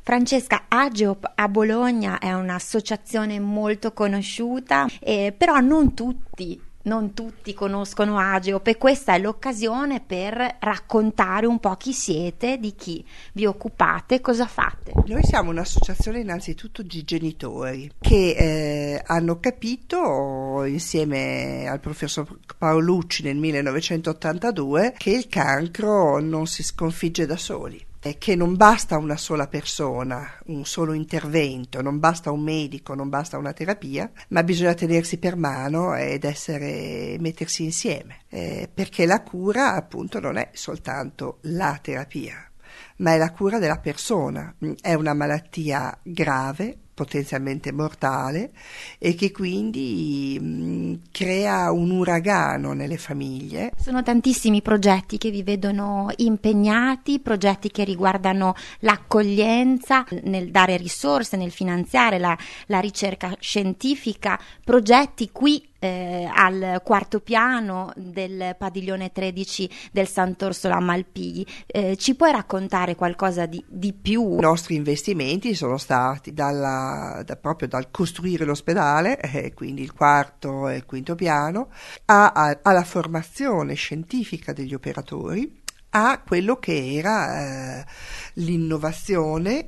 Francesca, Ageop a Bologna è un'associazione molto conosciuta, però non tutti conoscono Ageop, e questa è l'occasione per raccontare un po' chi siete, di chi vi occupate, cosa fate. Noi siamo un'associazione innanzitutto di genitori che hanno capito, insieme al professor Paolucci nel 1982, che il cancro non si sconfigge da soli, che non basta una sola persona, un solo intervento, non basta un medico, non basta una terapia, ma bisogna tenersi per mano ed mettersi insieme, perché la cura appunto non è soltanto la terapia, ma è la cura della persona. È una malattia grave, potenzialmente mortale, e che quindi crea un uragano nelle famiglie. Sono tantissimi progetti che vi vedono impegnati, progetti che riguardano l'accoglienza, nel dare risorse, nel finanziare la ricerca scientifica, progetti qui al quarto piano del padiglione 13 del Sant'Orsola a Malpighi. Ci puoi raccontare qualcosa di più? I nostri investimenti sono stati proprio dal costruire l'ospedale, quindi il quarto e il quinto piano, alla formazione scientifica degli operatori, a quello che era l'innovazione.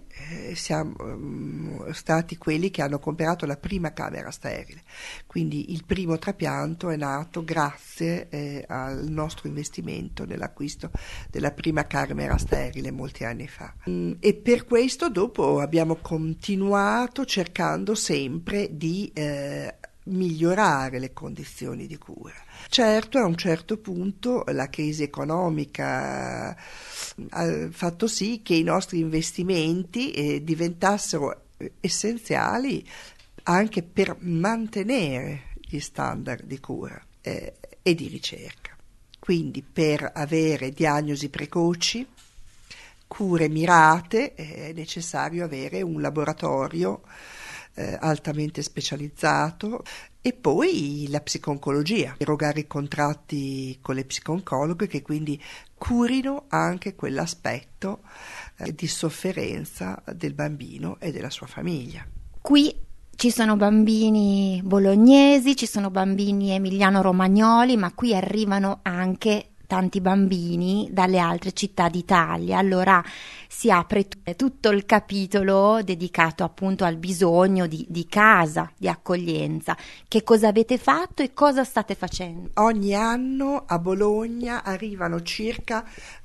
Siamo stati quelli che hanno comprato la prima camera sterile, quindi il primo trapianto è nato grazie al nostro investimento nell'acquisto della prima camera sterile molti anni fa, e per questo dopo abbiamo continuato cercando sempre di migliorare le condizioni di cura. Certo, a un certo punto la crisi economica ha fatto sì che i nostri investimenti diventassero essenziali anche per mantenere gli standard di cura e di ricerca. Quindi per avere diagnosi precoci, cure mirate, è necessario avere un laboratorio altamente specializzato, e poi la psiconcologia, erogare i contratti con le psiconcologhe che quindi curino anche quell'aspetto di sofferenza del bambino e della sua famiglia. Qui ci sono bambini bolognesi, ci sono bambini emiliano-romagnoli, ma qui arrivano anche tanti bambini dalle altre città d'Italia. Allora si apre tutto il capitolo dedicato appunto al bisogno di casa, di accoglienza. Che cosa avete fatto e cosa state facendo? Ogni anno a Bologna arrivano circa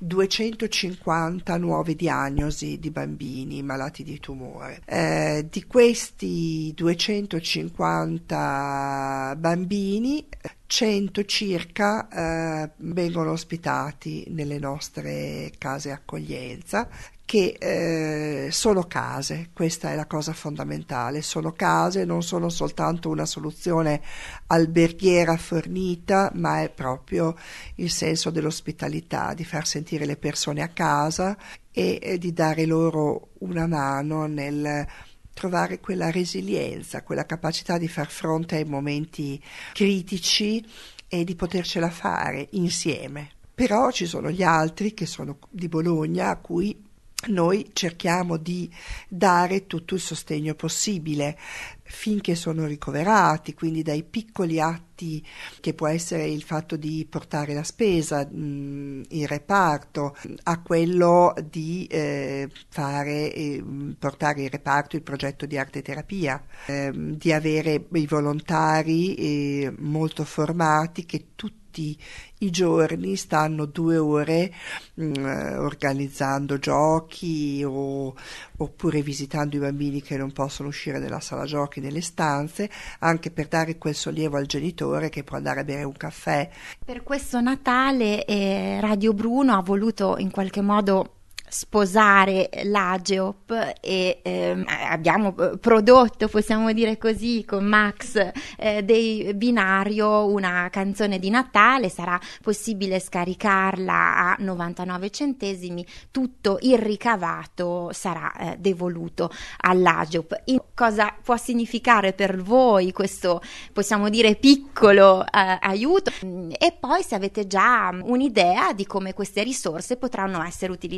250 nuove diagnosi di bambini malati di tumore. Di questi 250 bambini, 100 circa vengono ospitati nelle nostre case accoglienza, che sono case. Questa è la cosa fondamentale, sono case, non sono soltanto una soluzione alberghiera fornita, ma è proprio il senso dell'ospitalità, di far sentire le persone a casa e di dare loro una mano nel trovare quella resilienza, quella capacità di far fronte ai momenti critici e di potercela fare insieme. Però ci sono gli altri che sono di Bologna, a cui noi cerchiamo di dare tutto il sostegno possibile finché sono ricoverati, quindi dai piccoli atti che può essere il fatto di portare la spesa in reparto, a quello di portare in reparto il progetto di arte terapia, di avere i volontari molto formati che tutti i giorni stanno 2 ore organizzando giochi oppure visitando i bambini che non possono uscire dalla sala giochi, nelle stanze, anche per dare quel sollievo al genitore che può andare a bere un caffè. Per questo Natale Radio Bruno ha voluto in qualche modo sposare l'Ageop e abbiamo prodotto, possiamo dire così, con Max dei Binario una canzone di Natale. Sarà possibile scaricarla a 99 centesimi, tutto il ricavato sarà devoluto all'Ageop. Cosa può significare per voi questo, possiamo dire, piccolo aiuto, e poi se avete già un'idea di come queste risorse potranno essere utilizzate.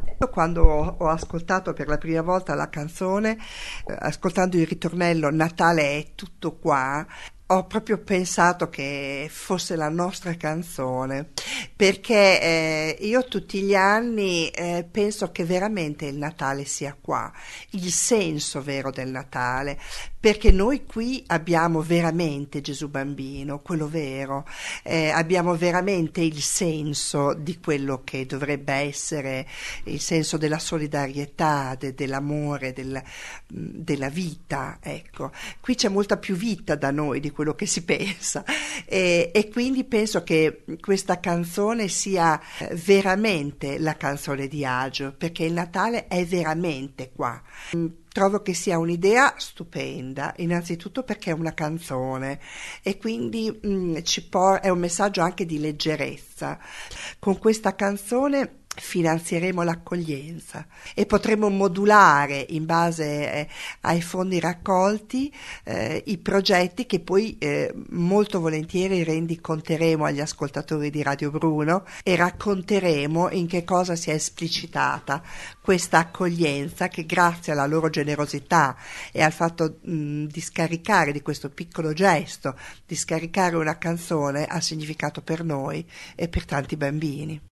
Quando ho ascoltato per la prima volta la canzone, ascoltando il ritornello Natale è tutto qua, ho proprio pensato che fosse la nostra canzone, perché io tutti gli anni penso che veramente il Natale sia qua, il senso vero del Natale, perché noi qui abbiamo veramente Gesù bambino, quello vero, abbiamo veramente il senso di quello che dovrebbe essere il senso della solidarietà, dell'amore, della vita, ecco. Qui c'è molta più vita da noi di quello che si pensa, e quindi penso che questa canzone sia veramente la canzone di Agio, perché il Natale è veramente qua. Trovo che sia un'idea stupenda, innanzitutto perché è una canzone e quindi è un messaggio anche di leggerezza. Con questa canzone finanzieremo l'accoglienza e potremo modulare in base ai fondi raccolti i progetti che poi molto volentieri rendiconteremo agli ascoltatori di Radio Bruno e racconteremo in che cosa si è esplicitata questa accoglienza che, grazie alla loro generosità e al fatto di scaricare, di questo piccolo gesto di scaricare una canzone, ha significato per noi e per tanti bambini.